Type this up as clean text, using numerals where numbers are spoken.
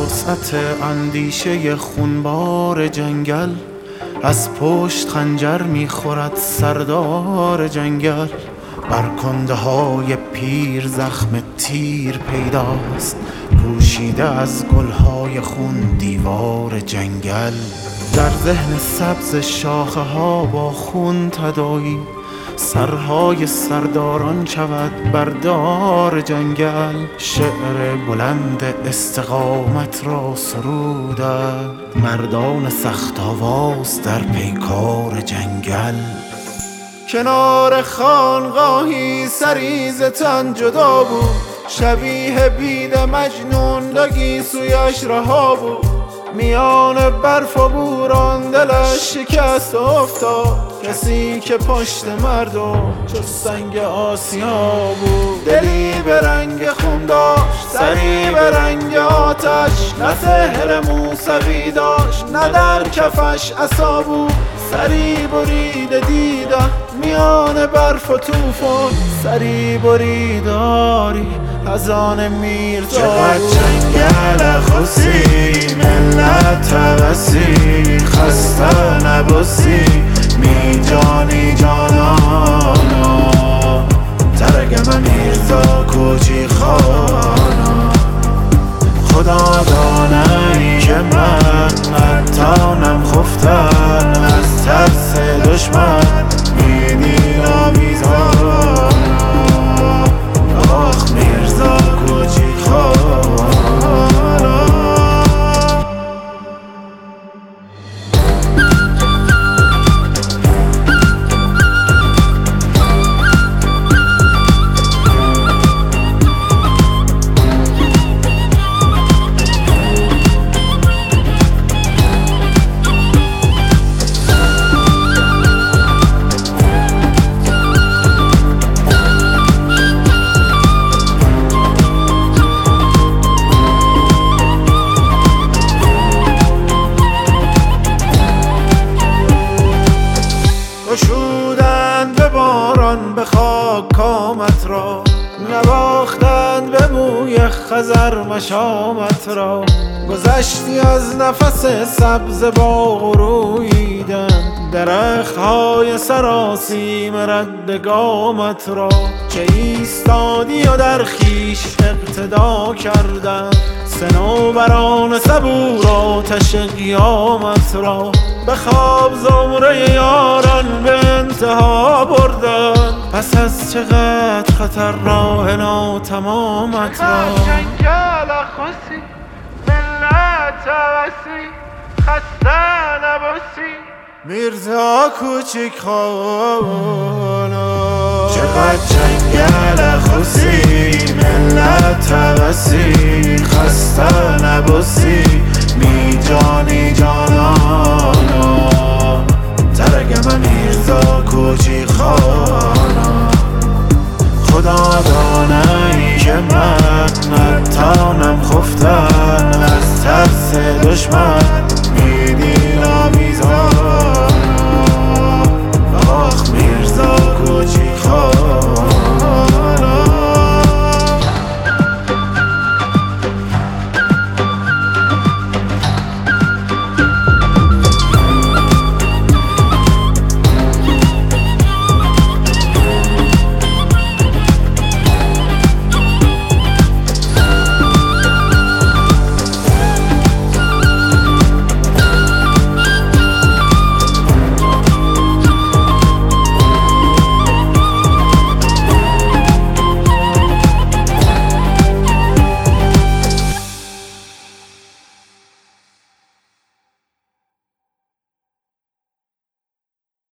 وسعت اندیشه خونبار جنگل، از پشت خنجر میخورد سردار جنگل. بر کنده های پیر زخم تیر پیداست، پوشیده از گلهای خون دیوار جنگل. در ذهن سبز شاخه ها با خون تداعی، سرهای سرداران شود بردار جنگل. شعر بلند استقامت را سرودند مردان سخت آواز در پیکار جنگل. کنار خانقاهی سری ز تن جدا بود، شبیه بید مجنون دگی سویش رها بود. میان برف و بوران دلش شکست افتاد، کسی که پشت مردم چو سنگ آسیا بود. دلی به رنگ خون داشت، سری به رنگ آتش، نه سحر موسوی داشت نه در کفش عصا بود. سری برید دیدم میان برف و طوفان، سری بریداری از آن میر تا چقدر جنگل خوسی ملت توسی، خسته نباسی می جانی جانانا. ترگم میرزا کوچی خانا، خدا دانه که من نتانم خفتن از ترس دشمن. میدین آویزانا آخ میرزا کوچی خانا. گشودند به باران به خاک کامت را، نواختند به موی خزر مشامت را. گذشتی از نفس سبز باغ و روییدند درختهای سراسیم رد گامت را. چه ایستادی و در خویش اقتدا کردند صنوبران صبور آتش قیامت را. به خواب زمره یاران به انتها بردند، پس از چقدر خطر راه ناتمامت را. جنگل خوسی ملت توسی، خسته نباسی میرزا کوچیک خانا. چقدر جنگل خوسی ملت توسی، خسته نباسی می جانی جانانا. ترگم میرزا کوچی خانا، خدا دانه که من نتانم خفتن از ترس دشمن.